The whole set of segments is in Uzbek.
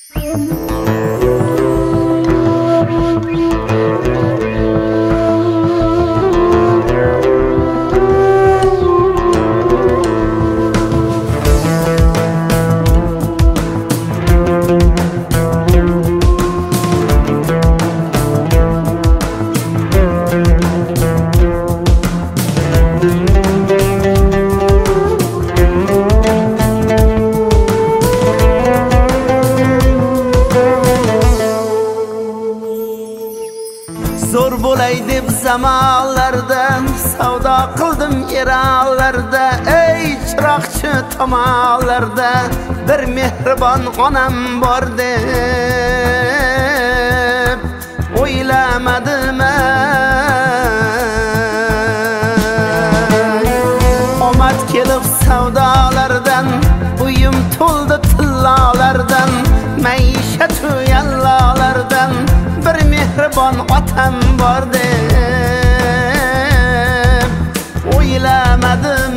Zor bo'lay deb zamonlarda savdo qildim yerlarda, ey chiroqchi tomonlarda bir mehribon onam bor deb o'ylamadim. Omad kelib savdolardan, uyim to'ldi tillolardan, maishat yallolardan bir mehribon otam bor deb o'ylamadim.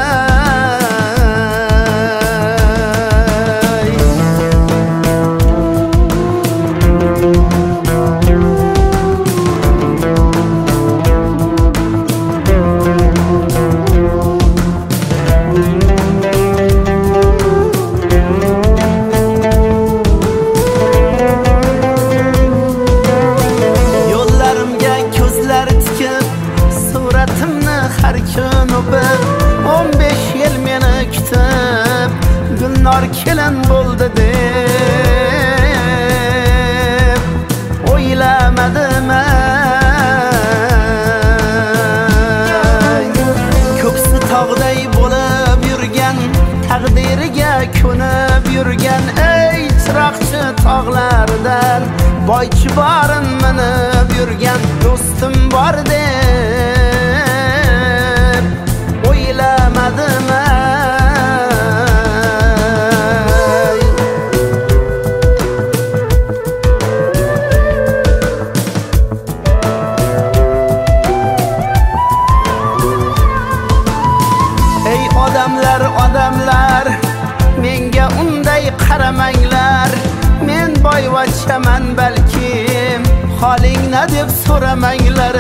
Har kuni bir 15 yil meni kutib Gulnor kelin bo'ldi deb o'ylamadim. Ko'ksi tog'day bo'lib yurgan, taqdiriga ko'nib yurgan, ey chiroqchi tog'lardan boychi borin minib yurgan do'stim bor deb o'ylamadim. Ey odamlar, odamlar, menga unday qaramanglar. Men boyvachchaman balkim, holingni deb so'ramanglar.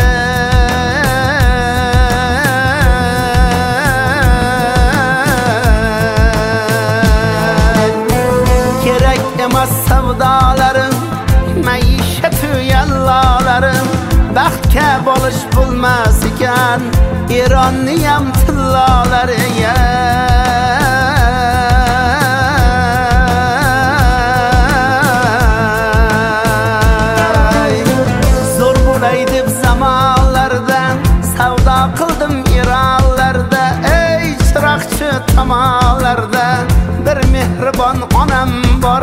Savdolarim, maishat yallolarim, baxtga bolish bo'lmas ekan Eronni ham tillolariga. Zo'r bo'lay deb zamonlardan savdo qildim Eronlarda, ey chiroqchi tomonlarda bir mehribon onam bor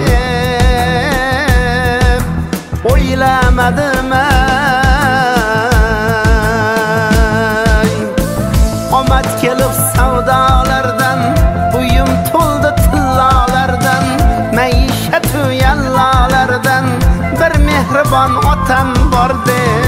deb o'ylamadim. Omad kelib savdolardan, uyim to'ldi tillolardan, maishat yallolardan bir mehribon otam bor deb